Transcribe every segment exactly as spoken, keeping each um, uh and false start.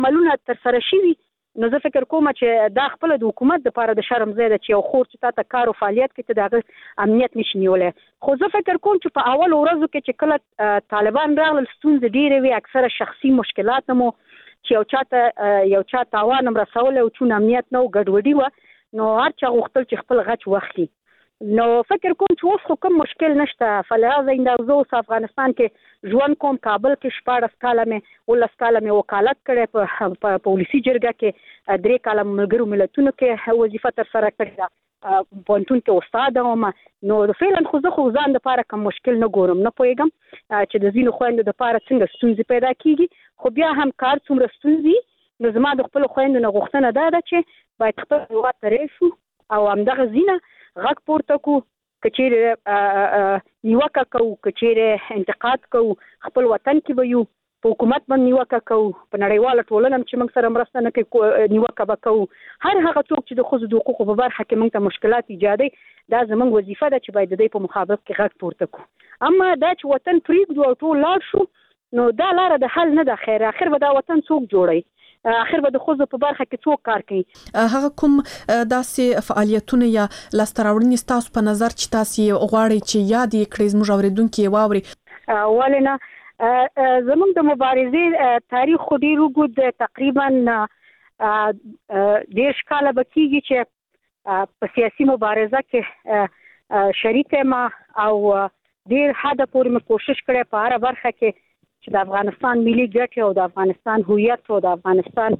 عملونه ترسره شوي نو زه فکر کوم چې دا خپل د حکومت لپاره د شرم ځای ده چې یو خور چې تاته کار او فعالیت کوي ته د هغه امنیت نشي نیولی. خو زه فکر کوم چې په اول ورځو کې چې کله طالبان راغلل ستونزې ډېرې وي، اکثره شخصي مشکلات مو چې یو چاته یو چا تاوان هم رسولی او چون امنیت نه و ګډوډي وه نو هر چا غوښتل چې خپل غچ واخلي. نو فکر کوم چې اوس خو کوم مشکل نشته. فلهذا ایندا زه اوس افغانستان کې ژوند کوم، کابل کې شپاړس کاله مې اوولس کاله مې وکالت کړی، په پولیسي جرګه کې درې کاله ملګرو ملتونو کې وظیفه ترسره کړې ده، پوهنتون کې استاده وم. نو فعلا خو زه خو ځان دپاره کوم مشکل نه ګورم، نه پوهېږم چې د ځینو خویندو دپاره څنګه ستونزې پیدا کېږي. خو بیا هم کار څومره ستونزې نو زما د خپلو خویندو نه غوښتنه دا ده چې باید خپل هېواد ته رهي شو او همدغه ځینه غږ پورته کو، که چیرې نیوکه کوو، که چیرې انتقاد کوو، خپل وطن کې به یو په حکومت باندې نیوکه کوو، په نړیواله ټولنه چې موږ سره مرسته نه کوي نیوکه به کوو. هر هغه څوک چې د ښځو د حقوقو په برخه کې موږ ته مشکلات ایجادوي دا زموږ وظیفه ده چې باید د دوی په مخالف کې غږ پورته کړو. اما دا چې وطن پرېږدو او ټول لاړ شو نو دا لاره د حل نه ده. خیر اخر به دا وطن څوک جوړوي؟ اخر به د ښځو په برخه کې څوک کار کوي؟ هغه کوم داسې فعالیتونه یا لاسته راوړنې ستاسو په نظر چې تاسو غواړئ چې یاد یې کړئ زموږ اورېدونکي یې واوري؟ ولې نه، زموږ د مبارزې تاریخ خو ډېر اوږد، تقریبا دېرش کاله به کېږي چې په سیاسي مبارزه کې شریک یم او ډېر حده پورې مې کوشش کړی په هره برخه کې چې د افغانستان ملي ګټې او د افغانستان هویت او د افغانستان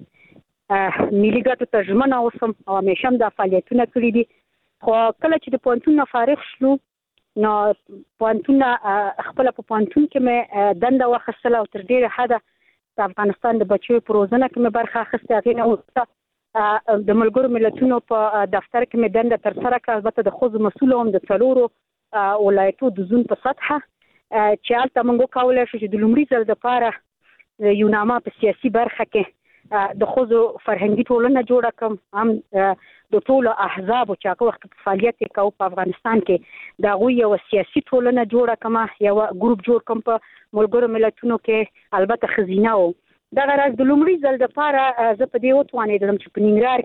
ملي ګټو ته ژمنه اوسم او همیشه هم دا فعالیتونه کړي دي. خو کله چې د پوهنتون نه فارغ شلو نو پوهنتون خپله په پوهنتون کې مې دنده واخیستله او تر ډېره حده د افغانستان د بچیو په روزنه کې مې برخه اخیستې. هغې نه وروسته د ملګرو ملتونو په دفتر کې مې دنده ترسره کړه، البته د ښځو مسؤله وم د څلورو ولایتو د زون په سطحه چې هلته موږ وکولی شو چې د لومړي ځل دپاره یو نامه په سیاسي برخه کې د ښځو فرهنګي ټولنه جوړه کړم، هم د ټولو احزابو چې هغه وخت په فعالیت یې کوو په افغانستان کې د هغوی یوه سیاسي ټولنه جوړه کړم، یوه ګروپ جوړ کړم په ملګرو ملتونو کې، البته ښځینه و. دغه راز د لومړي ځل دپاره زه په دې وتوانېدم چې په ننګرهار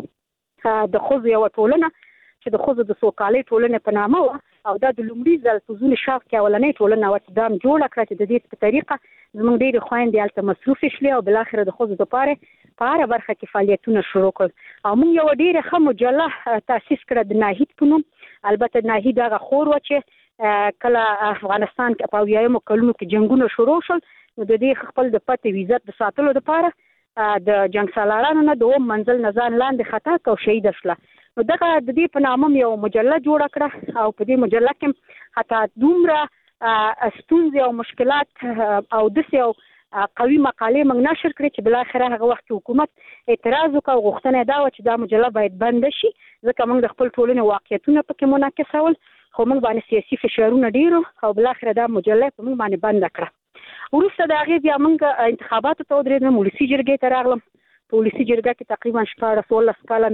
کې د ښځو یوه ټولنه چې د ښځو د سوکالۍ ټولنې په نامه وه او دا د لومړي ځل په زون شاف کې اولنۍ ټولنه وه چې دا هم جوړه کړه چې د دې په طریقه زموږ ډېرې خویندې هلته مصروفې شلې او بالاخره د ښځو دپاره په هره برخه کې فعالیتونه شروع کړل او موږ یوه ډېره ښه مجله تاسیس کړه د ناهید په نوم. البته ناهید هغه خور وه چې کله افغانستان کې په اویایمو کلونو کې جنګونه شروع شول نو د دې خپل د پتې او عزت د ساتلو دپاره د جنګ سالارانو نه د اووم منزل نه ځان لاندې خطا کړه او شهیده شوله. نو دغه د دې په نامه یو مجله جوړه کړه او په دې مجله کې حتی دومره ستونزې او مشکلات او داسې یو قوي مقالې موږ نشر کړې چې بالاخره هغه وخت حکومت اعتراض وکړ او غوښتنه یې دا وه چې دا مجله باید بنده شي ځکه موږ د خپل ټولنې واقعیتونه پکې منعکسول، خو موږ باندې سیاسي فشارونه ډېر او بالاخره دا مجله په موږ باندې بنده کړه. وروسته د هغې بیا موږ انتخاباتو ته ودرېدم، ولسي جرګې ته راغلم. په ولسي جرګه کې تقریبا شپاړس اوولس کاله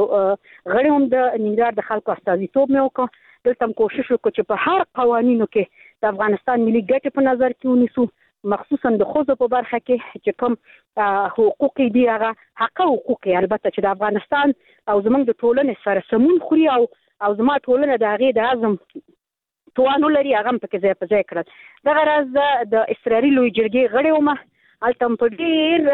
مې غړې وم، د ننګرهار د خلکو استازیتوب مې وکړ. دلته هم کوشش وکړو چې په هر قوانینو کې د افغانستان ملي ګټې په نظر کې ونیسو، مخصوصا د ښځو په برخه کې چې کوم حقوق دي هغه حق حقوق البته چې د افغانستان او زموږ د ټولنې سره سمون خوري او او زما ټولنه د هغې د عزم توان ولري هغه هم پکې ځای په ځای کړل. دغه راز د اصراري لویې جرګې غړې ومه، هلته هم په ډېر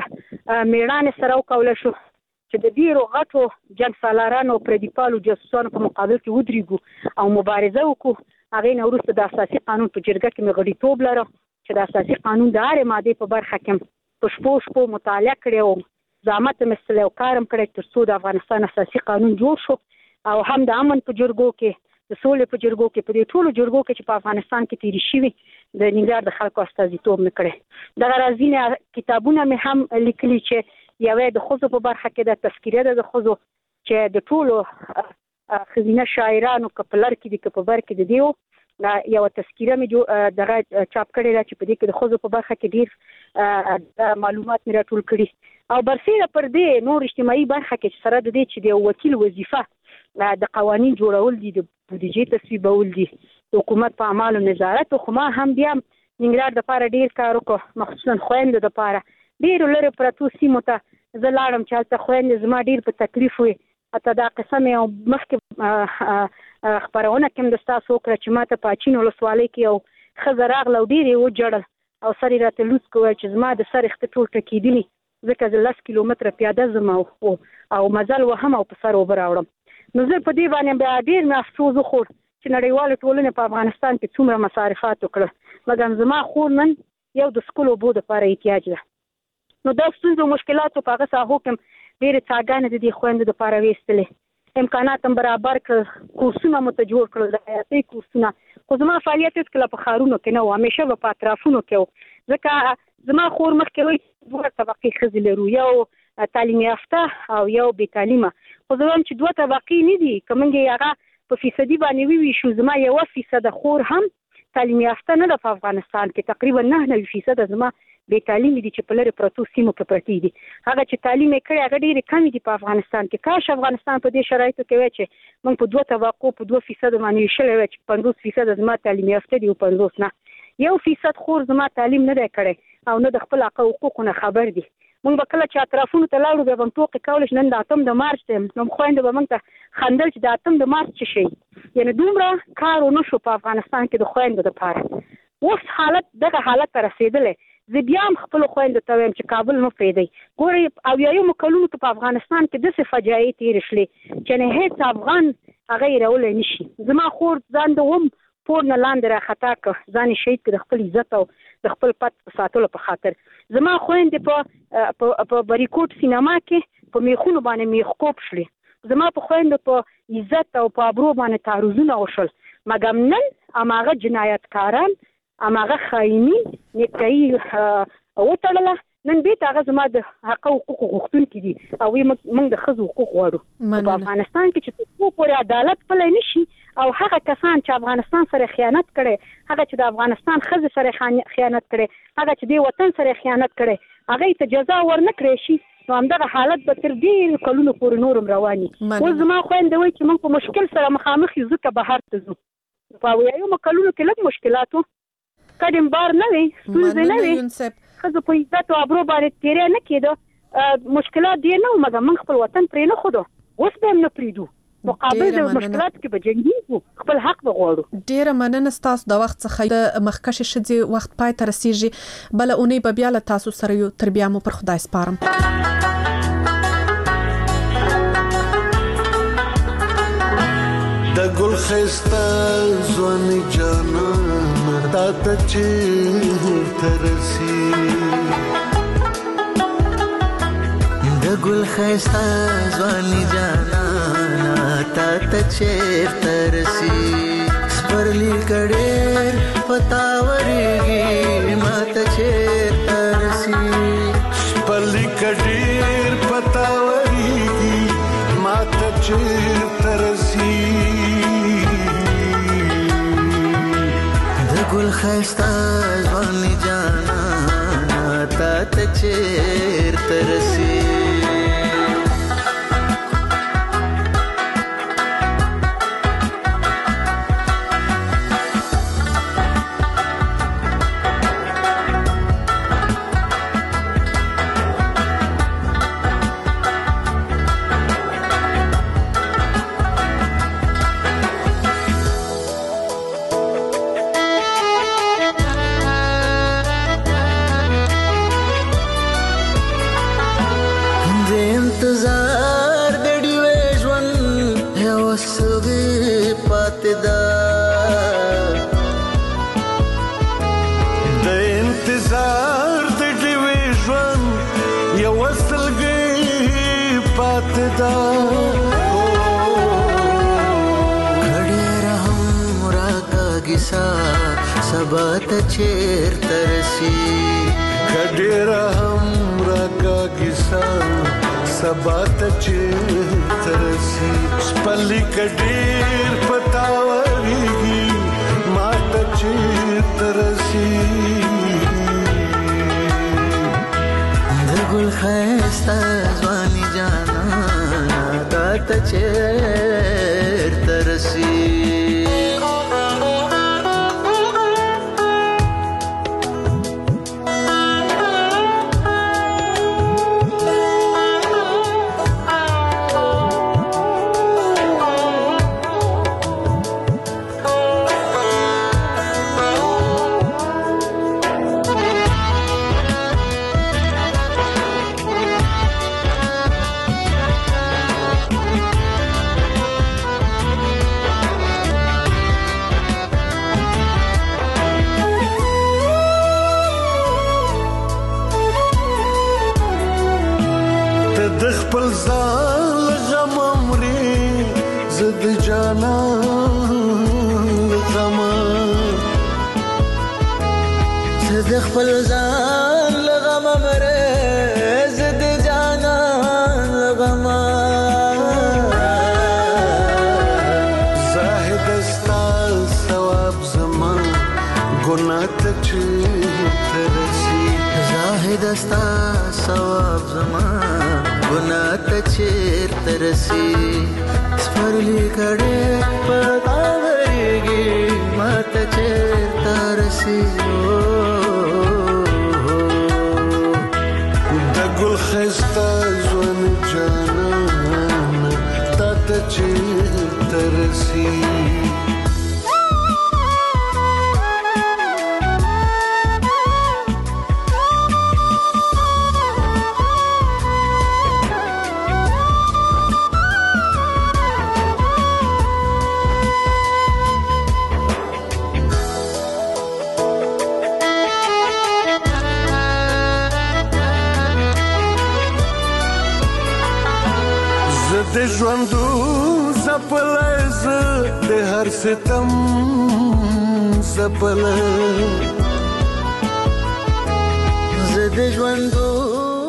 مېړانې سره وکولی شو چې د ډېرو غټو جنګ سالارانو او پردیپالو جاسوسانو په مقابل کې ودرېږو او مبارزه وکړو. هغې نه وروسته د اساسي قانون په جرګه کې مې غړیتوب لرم چې د اساسي قانون د هرې مادې په برخه کې په شپو شپو مطالعه کړې او زحمت مې ایستلی او کار هم کړی تر څو د افغانستان اساسي قانون جوړ شو او هم د امن په جرګو کې، د سولې په جرګو کې، په دې ټولو جرګو کې چې په افغانستان کې تېرې شوي د ننګرهار د خلکو استازیتوب مې کړی. دغه راز ځینې کتابونه مې هم لیکلي چې یوه د ښځو په برخه کې د تذکیره ده د ښځو چې د ټولو ښځینه شاعرانو که په لر کې دي که په بر کې د دې یوه تذکیره مې دغه چاپ کړې ده چې په دې کې د ښځو په برخه کې ډېر معلومات مې راټول کړي او برسېره پر دې نور اجتماعي برخه کې چې سره د دې چې د یو وکیل وظیفه د قوانین جوړول دي، د بودیجې تصویبول دي، د حکومت په اعمالو نظارت. خو ما هم بیا ننګرهار دپاره ډېر کار وکړو، مخصوصا خویندو دپاره ډېر لري پرتو سیمو ته زه لاړم چې هلته خویندې زما ډېر په تکلیف وي. اته دا قصه مې یو مخکې خپرونه کې هم د ستاسو وکړه چې ما ته په اچین ولسوالۍ کې یو ښځه راغله او ډېر یې وجړل او سر یې راته لوڅ کړ چې زما د سر اخته ټول ټکېدلي ځکه زه لس کیلومتره پیاده ځم او مزل وهم او په سر اوبه راوړم. نو زه په دې باندې بیا ډېر مې افسوس وخوړ چې نړیواله ټولنې په افغانستان کې څومره مصارفات وکړل مګر زما خور نن یو د سکول اوبو دپاره احتیاج ده. نو دا ستونزو مشکلاتو په هغه ساحو کې ډېرې څاګانې د دې خویندو دپاره ویستلې امکانات هم برابر کړل کورسونه مو ته جوړ کړل د حیاتي کورسونه خو زما فعالیت هېڅکله په ښارونو کې نه و همیشه به په اطرافونو کې و ځکه زما خور مخکې وایي دوه طبقې ښځې لرو یو تعلیم یافته او یو بې تعلیمه خو زه وایم چې دوه طبقې نه دي که موږ یې هغه په فیصدي باندې وویشو زما یوه فیصده خور هم تعلیم یافته نه ده په افغانستان کې تقریبا نه نوي فیصده زما بې تعلیمې دي چې په لرې پرتو سیمو کې پرتې دي هغه چې تعلیم یې کړی هغه ډېرې کمې دي په افغانستان کې کاش افغانستان په دې شرایطو کې وای چې موږ په دوه طبقو په دوه فیصده باندې ویشلی وای چې پنځوس فیصده زما تعلیم یافته دي او پنځوس نه یو فیصد خور زما تعلیم نه دی کړی او نه د خپل حقوقو نه خبر دي موږ به کله چې اطرافونو ته لاړو بیا به هم ټوکې کولی چې نن د اتم د مارچ دی نو خویندې به موږ ته خندل چې د اتم د مارچ څه شی یعنې دومره کار ونه شو په افغانستان کې د خویندو دپاره اوس حالت دغه حالت ته رسېدلی زه بیا هم خپلو خویندو ته وایم چې کابل مه پرېږدئ ګورئ اویایمو کلونو کې په افغانستان کې داسې فجایع تېرې شلې چې نه هېڅ افغان هغه هېرولی نه شي زما خور ځان د اوم پور نه لاندې راخطا کړ ځان یې شهید کړ د خپل عزت او د خپل پت ساتلو په خاطر زما خویندې په په بریکوټ سینما کې په میخونو باندې میخکوب شلې زما په خویندو په عزت او په ابرو باندې تعرضونه وشول مګر نن هماغه جنایتکاران هماغه خاینین نیکټایي وتړله نن بیرته هغه زما د حق حقوقو غوښتونکي دي او موږ د ښځو حقوق غواړو په افغانستان کې چې تر پورې عدالت پلی نه شي او هغه کسان چې افغانستان سره خیانت کړي هغه چې د افغانستان ښځې سره خیانت کړي هغه چې د وطن سره خیانت کړي هغې ته جزا ورنه کړی شي نو همدغه حالت به تر ډېرو کلونو پورې نور هم روان وي اوس زما خویندې وایي چې موږ په مشکل سره مخامخ یو ځکه بهر ته ځو په اویایمو کلونو کې لږ مشکلات و کډیم بار نه وي ستونزې نه وي ښځو په عزت او ابرو باندې تېری نه کېده مشکلات ډېر نه و مګر موږ خپل وطن پرې نه ښودو اوس به هم نه پرېږدو مقابل د مشکلاتو کې به جنګېږو خپل حق به غواړو ډېره مننه ستاسو د وخت څخه د مخکښې ښځې وخت پای ته رسیږي بله اونۍ به بیا له تاسو سره یو تر بیا مو پر خدای سپارم د ګل ښایسته ځواني جانانه تا ته چېرته رسي د ګل ښایسته ځواني جانانه تا ته چېرته رسي سپرلي که ډېر په تا ورېږي ما ته چېرته رسي سپرلي که ډېر په تا ورېږي ما ته چېرته رسي ګل ښایسته ځواني جانانه تا ته چېرته رسي سبا ته چېرته رسي کډېره هم راکاږي سبا ته چېرته رسي سپرلي که ډېر په تا ورېږي ما ته چېرته رسي د ګل ښایسته ځواني جانانه تا ته چېرته رسي د خپل ځان غم مري زد جانا غم زد خپل ځان غم مري زد جانا غم زاهد استا ثواب زمان ګناه ته ترسي زاهد استا ثواب زمان ګناه ته چیرته رسي سپرلی کړه پتاوريږي ماته چیرته رسي د ګل خسته ځوان جانان تا ته چیرته رسي د ژوندو زپلای ز د هر ستم زپلای ز د ژوندو